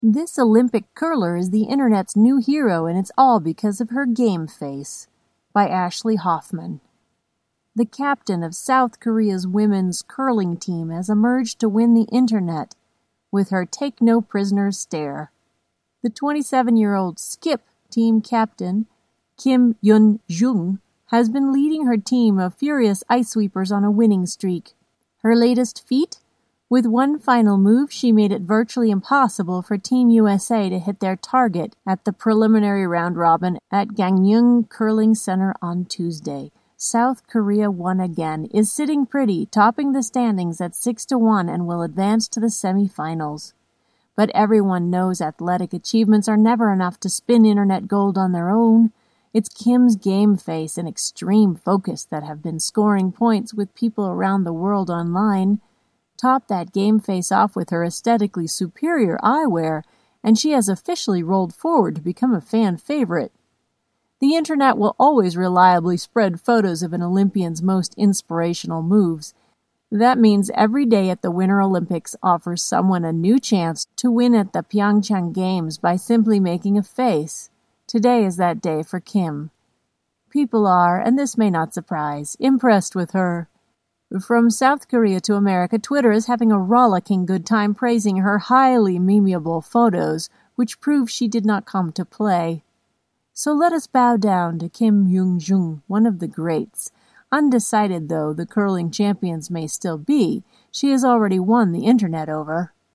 This Olympic curler is the internet's new hero, and it's all because of her game face. By Ashley Hoffman. The captain of South Korea's women's curling team has emerged to win the internet with her take-no-prisoners stare. The 27-year-old skip team captain, Kim Yun-jung, has been leading her team of furious ice sweepers on a winning streak. Her latest feat? With one final move, she made it virtually impossible for Team USA to hit their target at the preliminary round-robin at Gangneung Curling Center on Tuesday. South Korea won again, is sitting pretty, topping the standings at 6-1 and will advance to the semifinals. But everyone knows athletic achievements are never enough to spin internet gold on their own. It's Kim's game face and extreme focus that have been scoring points with people around the world online. Top that game face off with her aesthetically superior eyewear, and she has officially rolled forward to become a fan favorite. The internet will always reliably spread photos of an Olympian's most inspirational moves. That means every day at the Winter Olympics offers someone a new chance to win at the Pyeongchang Games by simply making a face. Today is that day for Kim. People are, and this may not surprise, impressed with her. From South Korea to America, Twitter is having a rollicking good time praising her highly memeable photos, which prove she did not come to play. So let us bow down to Kim Yun-jung, one of the greats. Undecided though the curling champions may still be, she has already won the internet over.